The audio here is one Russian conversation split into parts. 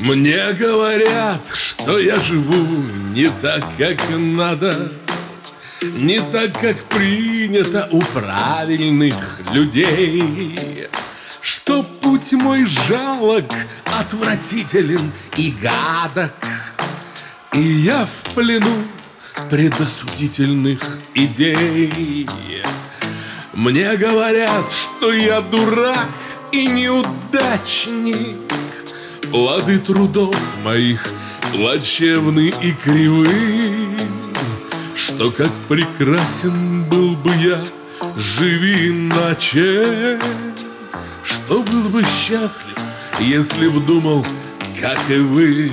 Мне говорят, что я живу не так, как надо, не так, как принято у правильных людей, что путь мой жалок, отвратителен и гадок, и я в плену предосудительных идей. Мне говорят, что я дурак и неудачник, плоды трудов моих плачевны и кривы, что как прекрасен был бы я, живи иначе, что был бы счастлив, если б думал, как и вы.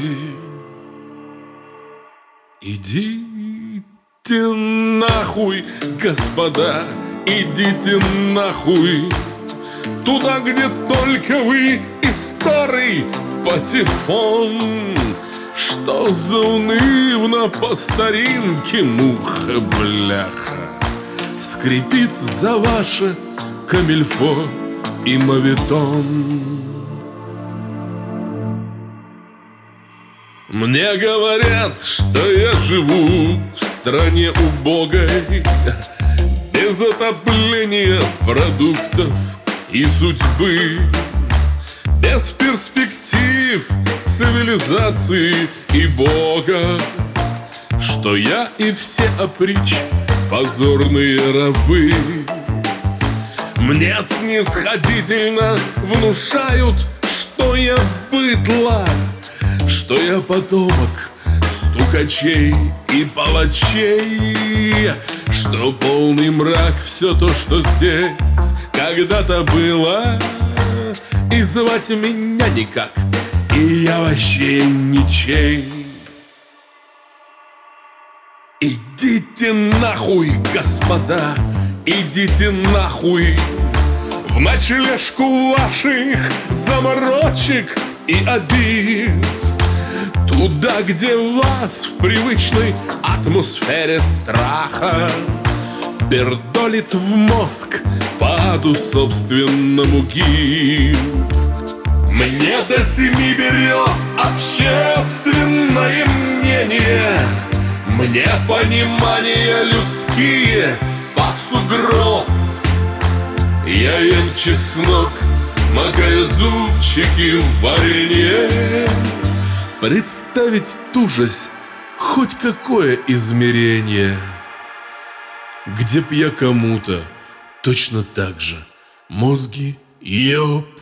Идите нахуй, господа, идите нахуй, туда, где только вы и старый патефон, что заунывно по старинке муха бляха скрипит за ваше камильфо и моветон. Мне говорят, что я живу в стране убогой, без отопления, продуктов и судьбы, без перспектив, цивилизации и Бога, что я и все опричь позорные рабы. Мне снисходительно внушают, что я быдло, что я потомок стукачей и палачей, что полный мрак все то, что здесь когда-то было, и звать меня никак, и я вообще ничей. Идите нахуй, господа, идите нахуй в ночлежку ваших заморочек и обид, туда, где вас в привычной атмосфере страха пердолит в мозг по аду собственному гид. Мне до 7 берез общественное мнение, мне понимания людские по сугроб. Я ем чеснок, макая зубчики в варенье. Представить тужась хоть какое измерение, где б я кому-то точно так же мозги ел.